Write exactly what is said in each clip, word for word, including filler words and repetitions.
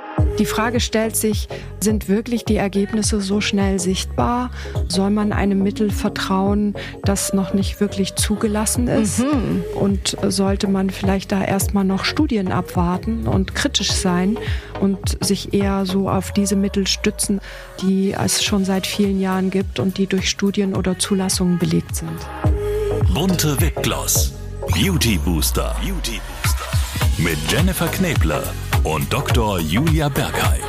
Die Frage stellt sich, sind wirklich die Ergebnisse so schnell sichtbar? Soll man einem Mittel vertrauen, das noch nicht wirklich zugelassen ist? Mhm. Und sollte man vielleicht da erstmal noch Studien abwarten und kritisch sein und sich eher so auf diese Mittel stützen, die es schon seit vielen Jahren gibt und die durch Studien oder Zulassungen belegt sind? Bunte Wipgloss, Beauty Booster, Beauty Booster mit Jennifer Knebler und Doktor Julia Bergheim.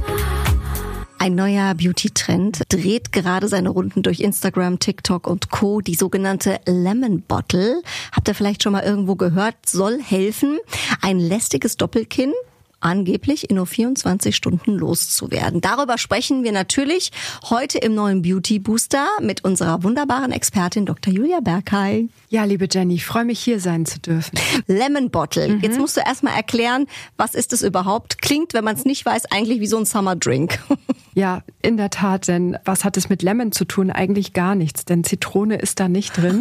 Ein neuer Beauty-Trend dreht gerade seine Runden durch Instagram, TikTok und Co. Die sogenannte Lemon Bottle. Habt ihr vielleicht schon mal irgendwo gehört? Soll helfen, ein lästiges Doppelkinn angeblich in nur vierundzwanzig Stunden loszuwerden. Darüber sprechen wir natürlich heute im neuen Beauty Booster mit unserer wunderbaren Expertin Doktor Julia Bergheim. Ja, liebe Jenny, ich freue mich, hier sein zu dürfen. Lemon Bottle. Mhm. Jetzt musst du erstmal erklären, was ist es überhaupt? Klingt, wenn man es nicht weiß, eigentlich wie so ein Summer Drink. Ja, in der Tat, denn was hat es mit Lemon zu tun? Eigentlich gar nichts, denn Zitrone ist da nicht drin.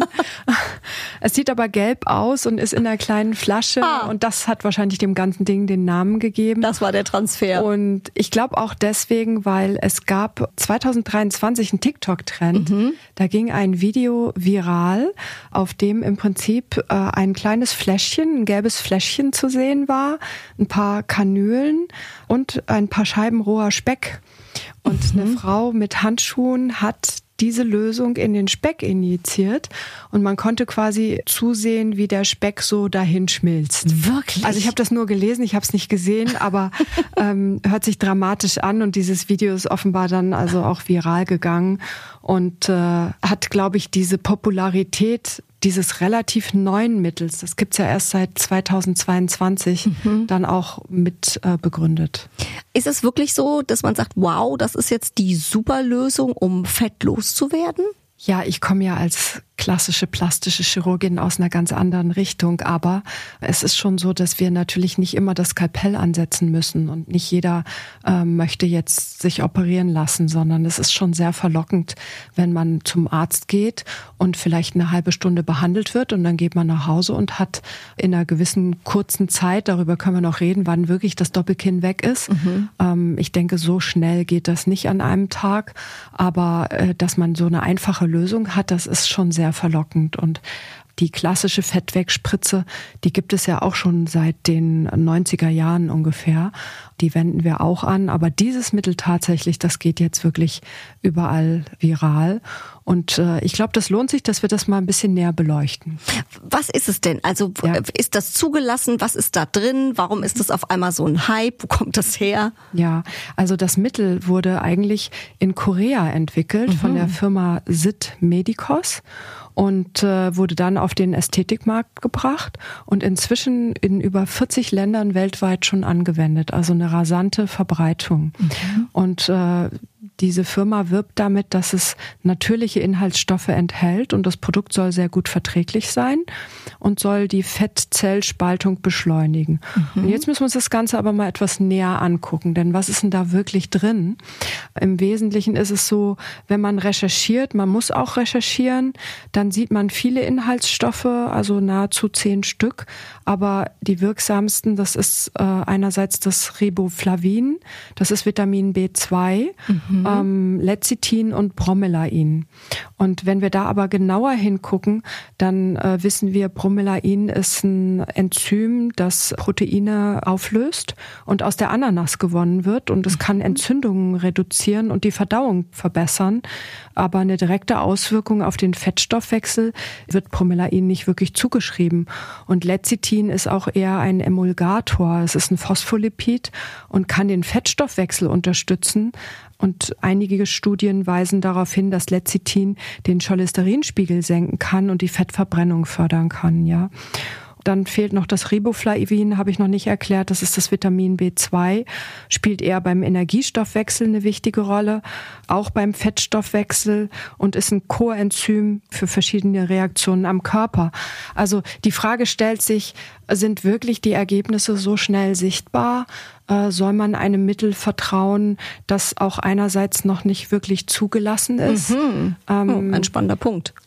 Es sieht aber gelb aus und ist in einer kleinen Flasche ah. und das hat wahrscheinlich dem ganzen Ding den Namen gegeben. Das war der Transfer. Und ich glaube auch deswegen, weil es gab zwanzig dreiundzwanzig einen TikTok-Trend. Mhm. Da ging ein Video viral, auf dem im Prinzip äh, ein kleines Fläschchen, ein gelbes Fläschchen zu sehen war, ein paar Kanülen und ein paar Scheiben roher Speck. Und mhm. eine Frau mit Handschuhen hat diese Lösung in den Speck injiziert und man konnte quasi zusehen, wie der Speck so dahin schmilzt. Wirklich? Also ich habe das nur gelesen, ich habe es nicht gesehen, aber ähm, hört sich dramatisch an und dieses Video ist offenbar dann also auch viral gegangen und äh, hat, glaube ich, diese Popularität dieses relativ neuen Mittels, das gibt's ja erst seit zweitausendzweiundzwanzig, mhm. dann auch mit äh, begründet. Ist es wirklich so, dass man sagt, wow, das ist jetzt die Superlösung, um Fett loszuwerden? Ja, ich komme ja als klassische plastische Chirurgin aus einer ganz anderen Richtung, aber es ist schon so, dass wir natürlich nicht immer das Skalpell ansetzen müssen und nicht jeder äh, möchte jetzt sich operieren lassen, sondern es ist schon sehr verlockend, wenn man zum Arzt geht und vielleicht eine halbe Stunde behandelt wird und dann geht man nach Hause und hat in einer gewissen kurzen Zeit, darüber können wir noch reden, wann wirklich das Doppelkinn weg ist. Mhm. Ähm, ich denke, so schnell geht das nicht an einem Tag, aber äh, dass man so eine einfache Lösung hat, das ist schon sehr verlockend. Und die klassische Fettwegspritze, die gibt es ja auch schon seit den neunziger Jahren ungefähr. Die wenden wir auch an. Aber dieses Mittel tatsächlich, das geht jetzt wirklich überall viral. Und äh, ich glaube, das lohnt sich, dass wir das mal ein bisschen näher beleuchten. Was ist es denn? Also ja. Ist das zugelassen? Was ist da drin? Warum ist das auf einmal so ein Hype? Wo kommt das her? Ja, also das Mittel wurde eigentlich in Korea entwickelt mhm. von der Firma Sit Medicos. Und äh, wurde dann auf den Ästhetikmarkt gebracht und inzwischen in über vierzig Ländern weltweit schon angewendet. Also eine rasante Verbreitung. Mhm. Und äh, diese Firma wirbt damit, dass es natürliche Inhaltsstoffe enthält und das Produkt soll sehr gut verträglich sein und soll die Fettzellspaltung beschleunigen. Mhm. Und jetzt müssen wir uns das Ganze aber mal etwas näher angucken, denn was ist denn da wirklich drin? Im Wesentlichen ist es so, wenn man recherchiert, man muss auch recherchieren, dann sieht man viele Inhaltsstoffe, also nahezu zehn Stück, aber die wirksamsten, das ist äh, einerseits das Riboflavin, das ist Vitamin B zwei, mhm. ähm, Lecithin und Bromelain. Und wenn wir da aber genauer hingucken, dann äh, wissen wir, Bromelain ist ein Enzym, das Proteine auflöst und aus der Ananas gewonnen wird und es mhm. kann Entzündungen reduzieren und die Verdauung verbessern. Aber eine direkte Auswirkung auf den Fettstoffwechsel wird Bromelain nicht wirklich zugeschrieben. Und Lecithin ist auch eher ein Emulgator. Es ist ein Phospholipid und kann den Fettstoffwechsel unterstützen. Und einige Studien weisen darauf hin, dass Lecithin den Cholesterinspiegel senken kann und die Fettverbrennung fördern kann, ja. Dann fehlt noch das Riboflavin, habe ich noch nicht erklärt. Das ist das Vitamin B zwei, spielt eher beim Energiestoffwechsel eine wichtige Rolle, auch beim Fettstoffwechsel und ist ein Coenzym für verschiedene Reaktionen am Körper. Also die Frage stellt sich, sind wirklich die Ergebnisse so schnell sichtbar? Äh, soll man einem Mittel vertrauen, das auch einerseits noch nicht wirklich zugelassen ist? Mhm. Ähm, oh, ein spannender Punkt.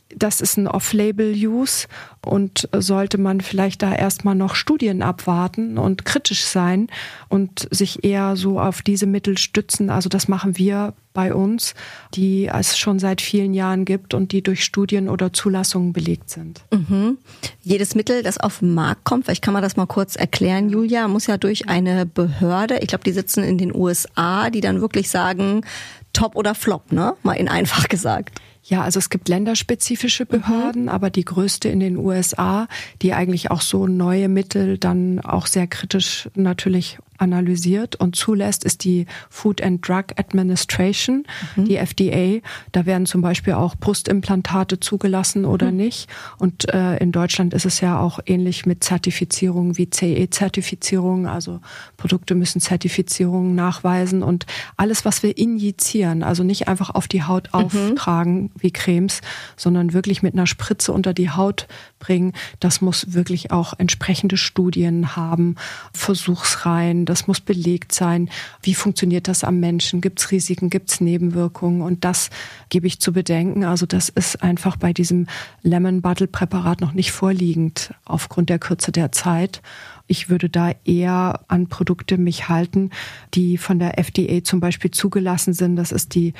das ist ein Off-Label-Use und sollte man vielleicht da erstmal noch Studien abwarten und kritisch sein und sich eher so auf diese Mittel stützen. Also das machen wir bei uns, die es schon seit vielen Jahren gibt und die durch Studien oder Zulassungen belegt sind. Mhm. Jedes Mittel, das auf den Markt kommt, vielleicht kann man das mal kurz erklären, Julia, muss ja durch eine Behörde, ich glaube, die sitzen in den U S A, die dann wirklich sagen, top oder flop, ne? Mal in einfach gesagt. Ja, also es gibt länderspezifische Behörden, mhm. aber die größte in den U S A, die eigentlich auch so neue Mittel dann auch sehr kritisch natürlich analysiert und zulässt, ist die Food and Drug Administration, mhm. die F D A. Da werden zum Beispiel auch Brustimplantate zugelassen oder mhm. nicht. Und äh, in Deutschland ist es ja auch ähnlich mit Zertifizierungen wie C E-Zertifizierungen. Also Produkte müssen Zertifizierungen nachweisen und alles, was wir injizieren, also nicht einfach auf die Haut auftragen mhm. wie Cremes, sondern wirklich mit einer Spritze unter die Haut bringen, das muss wirklich auch entsprechende Studien haben, Versuchsreihen, das muss belegt sein. Wie funktioniert das am Menschen? Gibt es Risiken? Gibt es Nebenwirkungen? Und das gebe ich zu bedenken. Also das ist einfach bei diesem Lemon Bottle Präparat noch nicht vorliegend aufgrund der Kürze der Zeit. Ich würde da eher an Produkte mich halten, die von der F D A zum Beispiel zugelassen sind. Das ist die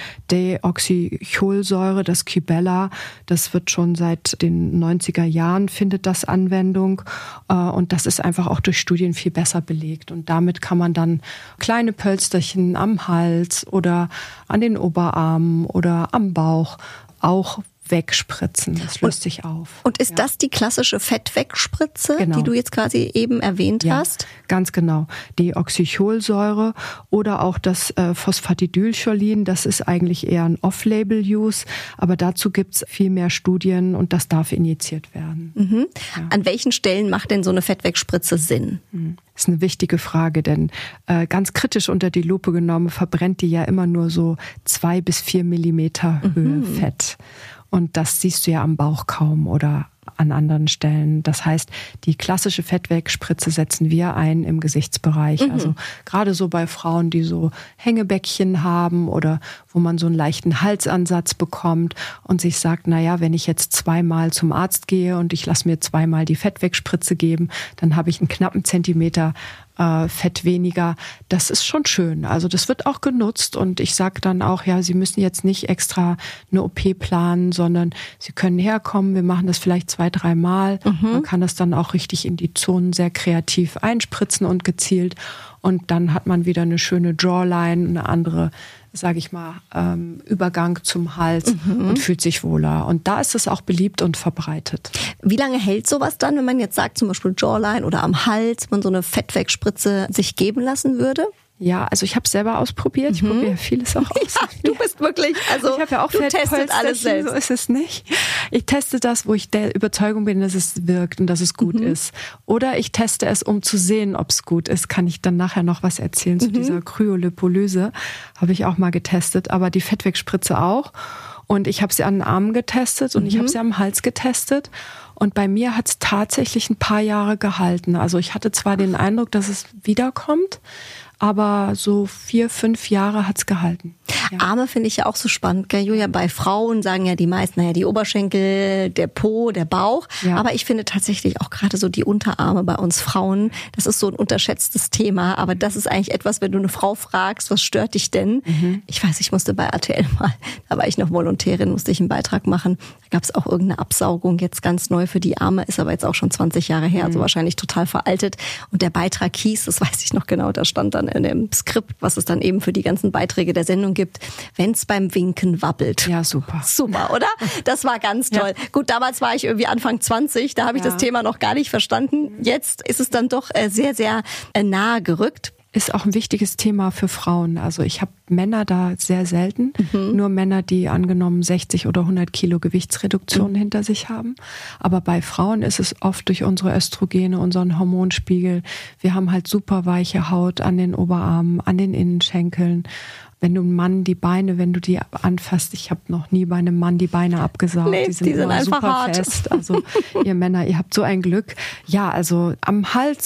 Deoxycholsäure, das Qbella. Das wird schon seit den neunziger Jahren, findet das Anwendung. Und das ist einfach auch durch Studien viel besser belegt. Und damit kann man dann kleine Pölsterchen am Hals oder an den Oberarmen oder am Bauch auch wegspritzen. Das löst und, sich auf. Und ist ja. das die klassische Fettwegspritze, genau. die du jetzt quasi eben erwähnt ja, hast? Ganz genau. Die Oxycholsäure oder auch das äh, Phosphatidylcholin, das ist eigentlich eher ein Off-Label-Use, aber dazu gibt es viel mehr Studien und das darf injiziert werden. Mhm. Ja. An welchen Stellen macht denn so eine Fettwegspritze Sinn? Mhm. Das ist eine wichtige Frage, denn äh, ganz kritisch unter die Lupe genommen verbrennt die ja immer nur so zwei bis vier Millimeter Höhe mhm. Fett. Und das siehst du ja am Bauch kaum oder an anderen Stellen. Das heißt, die klassische Fettwegspritze setzen wir ein im Gesichtsbereich. Mhm. Also gerade so bei Frauen, die so Hängebäckchen haben oder wo man so einen leichten Halsansatz bekommt und sich sagt, naja, wenn ich jetzt zweimal zum Arzt gehe und ich lasse mir zweimal die Fettwegspritze geben, dann habe ich einen knappen Zentimeter äh, Fett weniger. Das ist schon schön. Also das wird auch genutzt und ich sage dann auch, ja, Sie müssen jetzt nicht extra eine O P planen, sondern Sie können herkommen, wir machen das vielleicht zwei, dreimal. Mhm. Man kann das dann auch richtig in die Zonen sehr kreativ einspritzen und gezielt und dann hat man wieder eine schöne Jawline, eine andere, sage ich mal, ähm, Übergang zum Hals mhm. und fühlt sich wohler. Und da ist es auch beliebt und verbreitet. Wie lange hält sowas dann, wenn man jetzt sagt, zum Beispiel Jawline oder am Hals, man so eine Fettwegspritze sich geben lassen würde? Ja, also ich habe es selber ausprobiert. Ich mhm. probiere vieles auch aus. Ja, du bist wirklich, also ich habe ja auch du testest alles selbst. So ist es nicht. Ich teste das, wo ich der Überzeugung bin, dass es wirkt und dass es gut mhm. ist. Oder ich teste es, um zu sehen, ob es gut ist. Kann ich dann nachher noch was erzählen mhm. zu dieser Kryolipolyse. Habe ich auch mal getestet, aber die Fettwegspritze auch. Und ich habe sie an den Armen getestet und mhm. ich habe sie am Hals getestet. Und bei mir hat es tatsächlich ein paar Jahre gehalten. Also ich hatte zwar den Eindruck, dass es wiederkommt, aber so vier, fünf Jahre hat's gehalten. Ja. Arme finde ich ja auch so spannend, gell, Julia? Bei Frauen sagen ja die meisten, naja, die Oberschenkel, der Po, der Bauch. Ja. Aber ich finde tatsächlich auch gerade so die Unterarme bei uns Frauen, das ist so ein unterschätztes Thema. Aber das ist eigentlich etwas, wenn du eine Frau fragst, was stört dich denn? Mhm. Ich weiß, ich musste bei R T L mal, da war ich noch Volontärin, musste ich einen Beitrag machen. Da gab es auch irgendeine Absaugung, jetzt ganz neu für die Arme, ist aber jetzt auch schon zwanzig Jahre her, mhm. also wahrscheinlich total veraltet. Und der Beitrag hieß, das weiß ich noch genau, da stand dann in dem Skript, was es dann eben für die ganzen Beiträge der Sendung gibt, wenn es beim Winken wabbelt. Ja, super. Super, oder? Das war ganz toll. Ja. Gut, damals war ich irgendwie Anfang zwanzig, da habe ich ja. das Thema noch gar nicht verstanden. Jetzt ist es dann doch sehr, sehr nahe gerückt. Ist auch ein wichtiges Thema für Frauen. Also ich habe Männer da sehr selten. Mhm. Nur Männer, die angenommen sechzig oder hundert Kilo Gewichtsreduktion mhm. hinter sich haben. Aber bei Frauen ist es oft durch unsere Östrogene, unseren Hormonspiegel. Wir haben halt super weiche Haut an den Oberarmen, an den Innenschenkeln. Wenn du einem Mann die Beine, wenn du die anfasst, ich habe noch nie bei einem Mann die Beine abgesaugt. Nee, die sind, die sind immer einfach super hart. fest. Also ihr Männer, ihr habt so ein Glück. Ja, also am Hals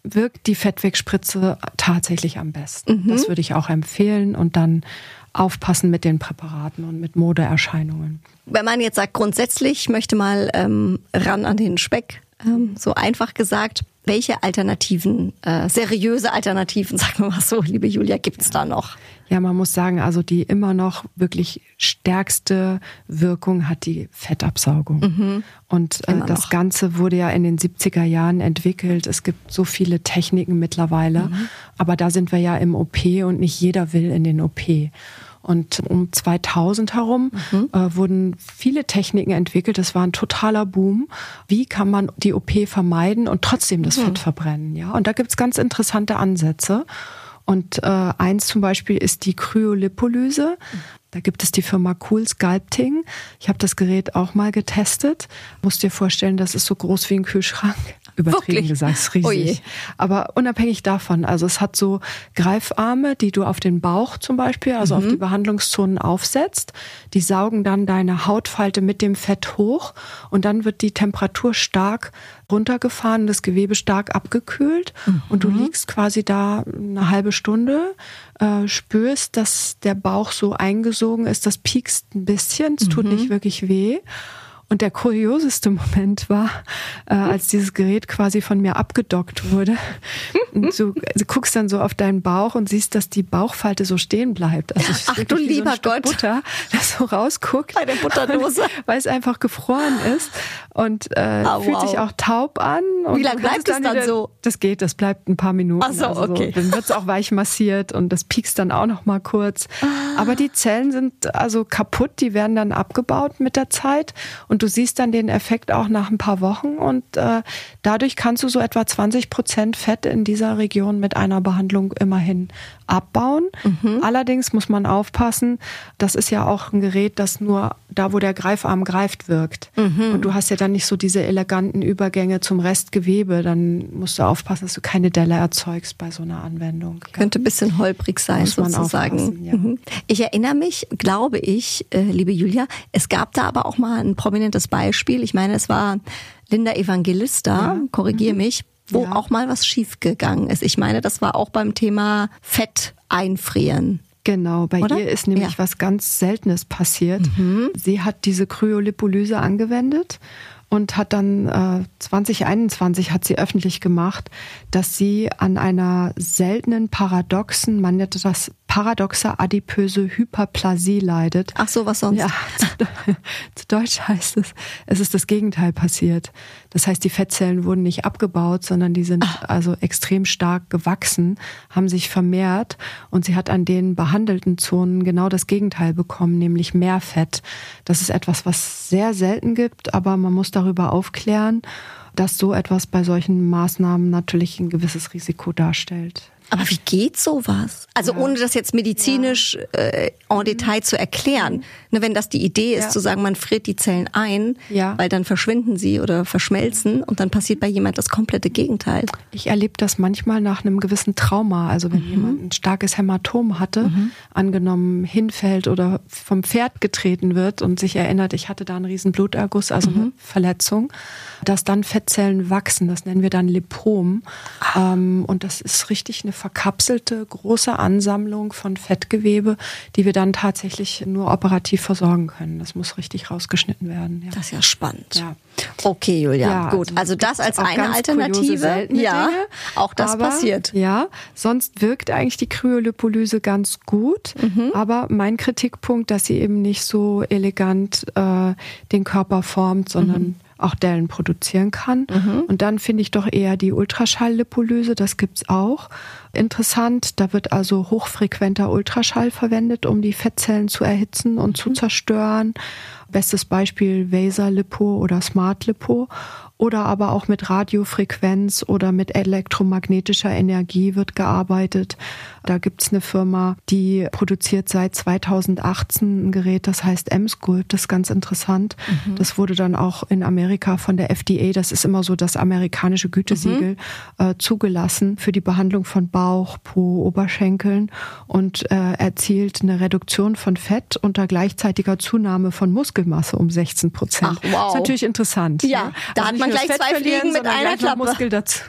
wirkt die Fettwegspritze tatsächlich am besten. Mhm. Das würde ich auch empfehlen und dann aufpassen mit den Präparaten und mit Modeerscheinungen. Wenn man jetzt sagt, grundsätzlich möchte mal ähm, ran an den Speck, ähm, so einfach gesagt, welche Alternativen, äh, seriöse Alternativen, sagen wir mal so, liebe Julia, gibt es da noch? Ja, man muss sagen, also die immer noch wirklich stärkste Wirkung hat die Fettabsaugung. Mhm. Und äh, das noch. Ganze wurde ja in den siebziger Jahren entwickelt. Es gibt so viele Techniken mittlerweile, mhm. aber da sind wir ja im O P und nicht jeder will in den O P. Und um zweitausend herum mhm. äh, wurden viele Techniken entwickelt. Das war ein totaler Boom. Wie kann man die O P vermeiden und trotzdem das mhm. Fett verbrennen? Ja, und da gibt's ganz interessante Ansätze. Und äh, eins zum Beispiel ist die Kryolipolyse. Da gibt es die Firma Cool Sculpting. Ich habe das Gerät auch mal getestet. Musst dir vorstellen, das ist so groß wie ein Kühlschrank. Übertrieben Wirklich? gesagt, ist riesig. Oh Aber unabhängig davon, also es hat so Greifarme, die du auf den Bauch zum Beispiel, also mhm. auf die Behandlungszonen aufsetzt. Die saugen dann deine Hautfalte mit dem Fett hoch und dann wird die Temperatur stark runtergefahren, das Gewebe stark abgekühlt mhm. und du liegst quasi da eine halbe Stunde, äh, spürst, dass der Bauch so eingesogen ist, das piekst ein bisschen, es tut mhm. nicht wirklich weh. Und der kurioseste Moment war, äh, als dieses Gerät quasi von mir abgedockt wurde. Und du, du guckst dann so auf deinen Bauch und siehst, dass die Bauchfalte so stehen bleibt. Also es ist Ach du lieber so Gott. Butter, das so rausguckt. Bei der Butterdose. Weil es einfach gefroren ist. Und äh, oh, fühlt wow. sich auch taub an. Und wie lange bleibt es dann, dann wieder, so? Das geht, das bleibt ein paar Minuten. Ach so, also okay. So. Dann wird es auch weich massiert und das piekst dann auch noch mal kurz. Ah. Aber die Zellen sind also kaputt, die werden dann abgebaut mit der Zeit. Und du siehst dann den Effekt auch nach ein paar Wochen. Und äh, dadurch kannst du so etwa zwanzig Prozent Fett in dieser Region mit einer Behandlung immerhin abbauen. Mhm. Allerdings muss man aufpassen, das ist ja auch ein Gerät, das nur da, wo der Greifarm greift, wirkt. Mhm. Und du hast ja dann nicht so diese eleganten Übergänge zum Restgewebe. Dann musst du aufpassen, dass du keine Delle erzeugst bei so einer Anwendung. Könnte ein bisschen holprig sein, muss man sozusagen. Ja. Mhm. Ich erinnere mich, glaube ich, äh, liebe Julia, es gab da aber auch mal ein prominentes Beispiel. Ich meine, es war Linda Evangelista, ja. korrigiere mhm. mich, wo ja. auch mal was schiefgegangen ist. Ich meine, das war auch beim Thema Fett einfrieren. Genau, bei Oder? ihr ist nämlich ja. was ganz Seltenes passiert. Mhm. Sie hat diese Kryolipolyse angewendet und hat dann äh, zwanzig einundzwanzig hat sie öffentlich gemacht, dass sie an einer seltenen paradoxen, man nennt das paradoxe adipöse Hyperplasie leidet. Ach so, was sonst? Ja, zu, zu Deutsch heißt es, es ist das Gegenteil passiert. Das heißt, die Fettzellen wurden nicht abgebaut, sondern die sind Ach. also extrem stark gewachsen, haben sich vermehrt und sie hat an den behandelten Zonen genau das Gegenteil bekommen, nämlich mehr Fett. Das ist etwas, was sehr selten gibt, aber man muss darüber aufklären, dass so etwas bei solchen Maßnahmen natürlich ein gewisses Risiko darstellt. Aber wie geht sowas? Also ja. ohne das jetzt medizinisch ja. äh, en Detail zu erklären. Mhm. Ne, wenn das die Idee ist, ja. zu sagen, man friert die Zellen ein, ja. weil dann verschwinden sie oder verschmelzen und dann passiert bei jemand das komplette Gegenteil. Ich erlebe das manchmal nach einem gewissen Trauma. Also wenn mhm. jemand ein starkes Hämatom hatte, mhm. angenommen hinfällt oder vom Pferd getreten wird und sich erinnert, ich hatte da einen riesen Bluterguss, also mhm. eine Verletzung, dass dann Fettzellen wachsen. Das nennen wir dann Lipom. Ah. Ähm, und das ist richtig eine verkapselte, große Ansammlung von Fettgewebe, die wir dann tatsächlich nur operativ versorgen können. Das muss richtig rausgeschnitten werden. Ja. Das ist ja spannend. Ja. Okay, Julia, ja, gut. Also das als eine Alternative. Ja, Dinge, auch das aber, passiert. Ja, sonst wirkt eigentlich die Kryolipolyse ganz gut. Mhm. Aber mein Kritikpunkt, dass sie eben nicht so elegant äh, den Körper formt, sondern mhm. auch Dellen produzieren kann. Mhm. Und dann finde ich doch eher die Ultraschalllipolyse, das gibt's auch. Interessant, da wird also hochfrequenter Ultraschall verwendet, um die Fettzellen zu erhitzen und mhm. zu zerstören. Bestes Beispiel Vaser-Lipo oder Smart-Lipo. Oder aber auch mit Radiofrequenz oder mit elektromagnetischer Energie wird gearbeitet. Da gibt's eine Firma, die produziert seit zweitausendachtzehn ein Gerät, das heißt M-Sculpt. Das ist ganz interessant. Mhm. Das wurde dann auch in Amerika von der F D A, das ist immer so das amerikanische Gütesiegel, mhm. äh, zugelassen für die Behandlung von Bauch, Po, Oberschenkeln und äh, erzielt eine Reduktion von Fett unter gleichzeitiger Zunahme von Muskelmasse um sechzehn Prozent. Ach, wow. Das ist natürlich interessant. Ja, ne? da also hat man man gleich zwei Fliegen mit einer Klappe. Muskel dazu.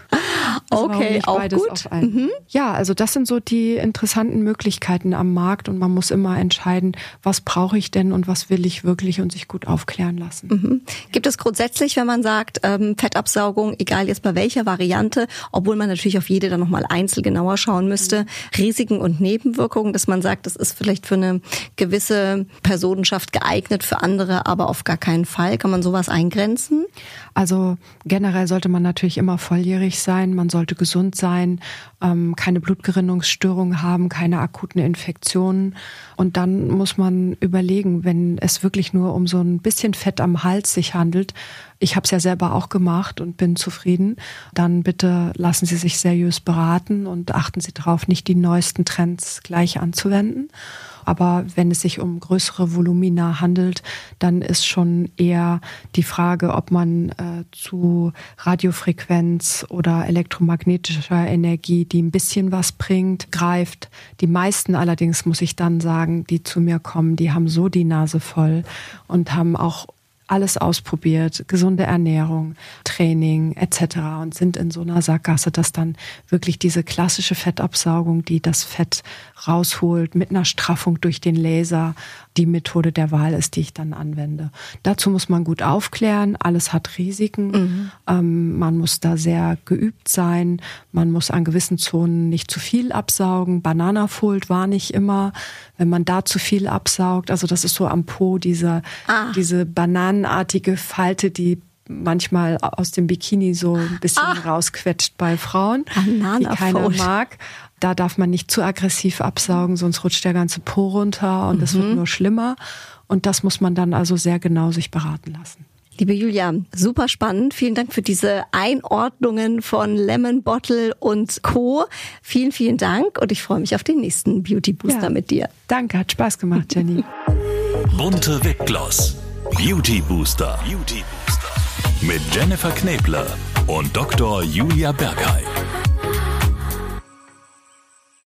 Okay, auch gut. Auf mhm. Ja, also das sind so die interessanten Möglichkeiten am Markt und man muss immer entscheiden, was brauche ich denn und was will ich wirklich und sich gut aufklären lassen. Mhm. Gibt es grundsätzlich, wenn man sagt, ähm, Fettabsaugung, egal jetzt bei welcher Variante, obwohl man natürlich auf jede dann nochmal einzeln genauer schauen müsste, mhm. Risiken und Nebenwirkungen, dass man sagt, das ist vielleicht für eine gewisse Personenschaft geeignet, für andere aber auf gar keinen Fall. Kann man sowas eingrenzen? Also generell sollte man natürlich immer volljährig sein, man sollte gesund sein, ähm, keine Blutgerinnungsstörungen haben, keine akuten Infektionen. Und dann muss man überlegen, wenn es wirklich nur um so ein bisschen Fett am Hals sich handelt, ich habe es ja selber auch gemacht und bin zufrieden, dann bitte lassen Sie sich seriös beraten und achten Sie darauf, nicht die neuesten Trends gleich anzuwenden. Aber wenn es sich um größere Volumina handelt, dann ist schon eher die Frage, ob man äh, zu Radiofrequenz oder elektromagnetischer Energie, die ein bisschen was bringt, greift. Die meisten allerdings, muss ich dann sagen, die zu mir kommen, die haben so die Nase voll und haben auch alles ausprobiert, gesunde Ernährung, Training et cetera und sind in so einer Sackgasse, dass dann wirklich diese klassische Fettabsaugung, die das Fett rausholt mit einer Straffung durch den Laser, die Methode der Wahl ist, die ich dann anwende. Dazu muss man gut aufklären, alles hat Risiken, mhm. ähm, man muss da sehr geübt sein, man muss an gewissen Zonen nicht zu viel absaugen, Bananafold war nicht immer, wenn man da zu viel absaugt, also das ist so am Po, diese, ah. diese bananenartige Falte, die manchmal aus dem Bikini so ein bisschen ah. rausquetscht bei Frauen, die keiner mag. Da darf man nicht zu aggressiv absaugen, sonst rutscht der ganze Po runter und es mhm. wird nur schlimmer. Und das muss man dann also sehr genau sich beraten lassen. Liebe Julia, super spannend. Vielen Dank für diese Einordnungen von Lemon Bottle und Co. Vielen, vielen Dank und ich freue mich auf den nächsten Beauty Booster ja, mit dir. Danke, hat Spaß gemacht, Jenny. Bunte Wipgloss, Beauty Booster. Beauty Booster. Mit Jennifer Knebler und Doktor Julia Bergheim.